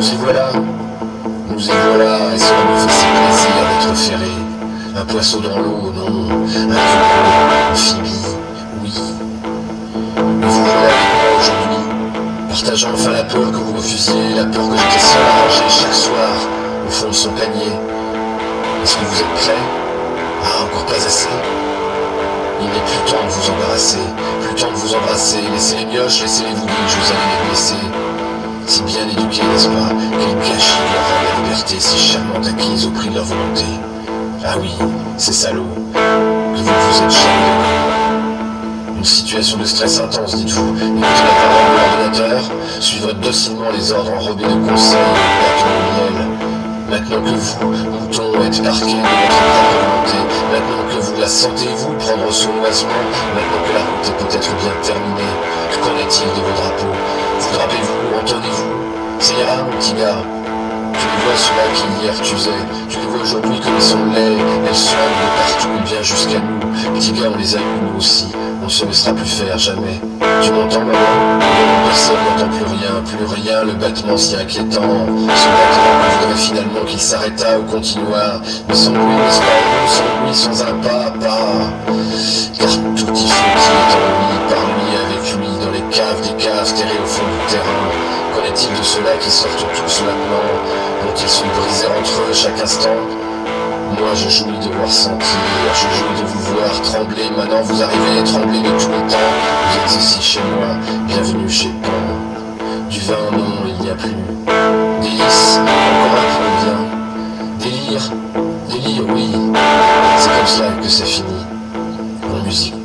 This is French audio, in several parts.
Nous y voilà, et cela me fait si plaisir d'être ferré. Un poisson dans l'eau, non, un crocodile, amphibie, oui. Et vous voilà avec moi aujourd'hui, partageant enfin la peur que vous refusiez, la peur que j'étais seul à ranger chaque soir au fond de son panier. Est-ce que vous êtes prêts? Ah, encore pas assez? Il n'est plus temps de vous embarrasser, plus temps de vous embrasser. Laissez les mioches, laissez-les vous dire que vous allez les blesser. Si bien éduqués, n'est-ce pas? Quel gâchis de leur rendre la liberté si charmante acquise au prix de leur volonté. Ah oui, ces salauds, que vous vous êtes jamais donné. Une situation de stress intense, dites-vous. Écoutez la parole de l'ordinateur, suivre docilement les ordres enrobés de conseils et bâtons de miel. Maintenant que vous, mouton, êtes arqués de votre propre volonté, maintenant que vous la sentez-vous prendre sournoisement, maintenant que la route est peut-être bien terminée, qu'en est-il de vos drapeaux? Vous drapez-vous, entendez-vous? Ça ira, mon petit gars. Tu les vois ceux-là qui hier t'usaient, tu les vois aujourd'hui comme ils sont laids, elles soignent de partout et bien jusqu'à nous. Petit gars, on les a eu nous aussi, on ne se laissera plus faire, jamais. Tu m'entends, maman? Non, personne n'entend plus rien, le battement si inquiétant. Ce battement qu'on voudrait finalement qu'il s'arrêtât ou continuât, mais sans bruit, n'est-ce pas? Sans bruit, sans un pas, car tout y flottit en lui, par lui, avec lui, dans les caves des caves, terrés au fond du terrain. Qu'en est-il de ceux-là qui sortent tous maintenant, dont ils sont brisés entre eux chaque instant? Moi je jouis de voir sentir, je jouis de vous voir trembler, maintenant vous arrivez, trembler de tout le temps. Vous êtes ici chez moi, bienvenue chez Pan. Du vin non, il n'y a plus. Délice, encore un peu bien. Délire, oui. C'est comme cela que c'est fini. En musique.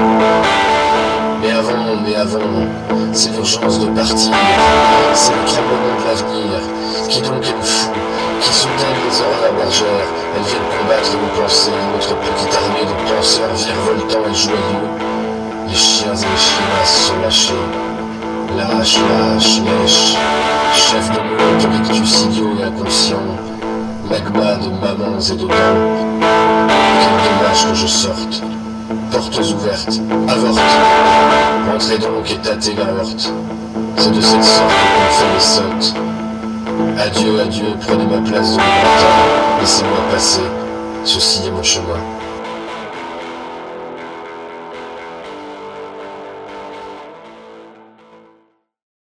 Mais avant, c'est l'urgence de partir, c'est le tremblement de l'avenir. Qui donc est le fou? Qui sont-elles les horreurs bergères? Elles viennent combattre nos pensées, notre petite armée de penseurs virevoltants et joyeux. Les chiens et les chienasses sont lâchés. Lâche, lèche, chef de monde, rictus idiot et inconscient, magma de mamans et de dents. Quel dommage que je sorte. Portes ouvertes, avorte. Rentrez donc et tâtez la heurte. C'est de cette sorte qu'on fait les sottes. Adieu, prenez ma place de mon matin. Laissez-moi passer, ceci est mon chemin.